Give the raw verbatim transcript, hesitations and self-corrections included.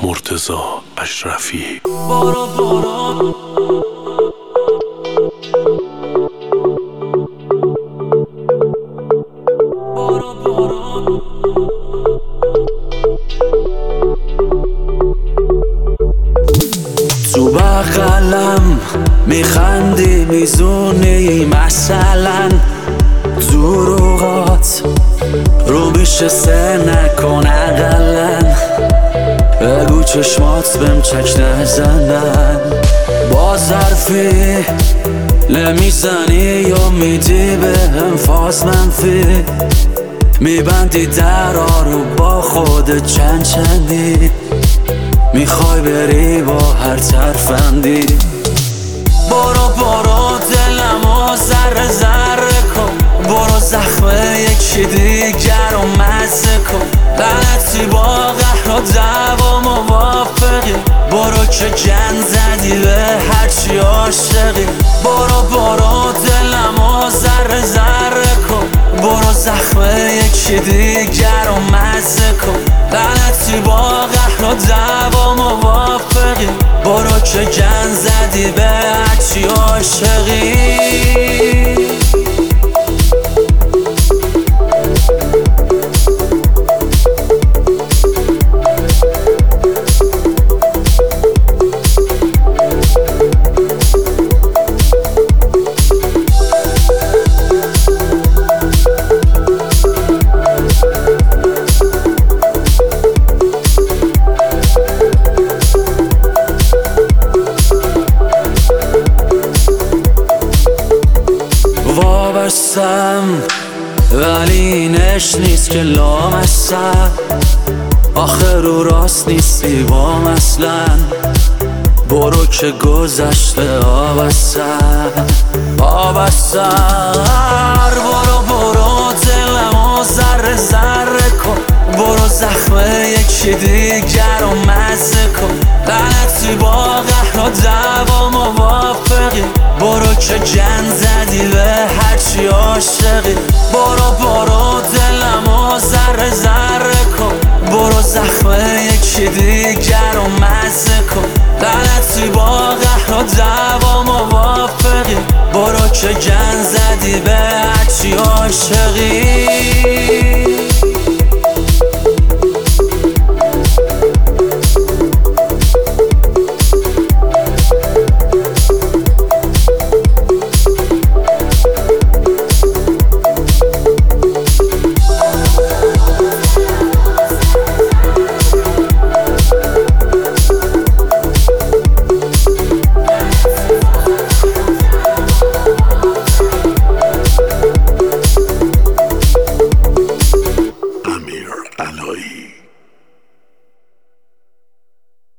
مرتضی اشرفی. بارا بارا بارا بارا تو بغلم میخندی میزونی مثلا دروغات رو میشه سر نکن اقلن بگو چشمات بهم چک نزنن با ظرفی نمیزنی یا میدی بهم فاز منفی میبندی درا رو با خود چند چندی میخوای بری با هر ترفندی برو برو دلمو ذره ذره کن برو زخم یکی دیگر رو مزه کن غلطی با قهر و دعوا موافقی برو که جن زدی به هرچی عاشقی برو برو دلمو ذره ذره کن برو زخم یکی دیگر رو مزه کن غلطی با قهر و دعوا موافقی برو که جن زدی به هرچی عاشقی. وابستم ولی اینش نیست که لامستم آخه رو راست نیستی بام اصلا برو که گذشته آبستم آبستر برو برو دلمو ذره ذره کن برو زخم یکی دیگر رو مزه کن غلطی با قهر و دعوا موافقی برو که جن زدی به هرچی عاشقی برو برو دلمو ذره ذره کن برو زخم یکی دیگر رو مزه کن غلطی با قهر و دعوا موافقی برو که جن زدی به هرچی عاشقی. امیر علایی.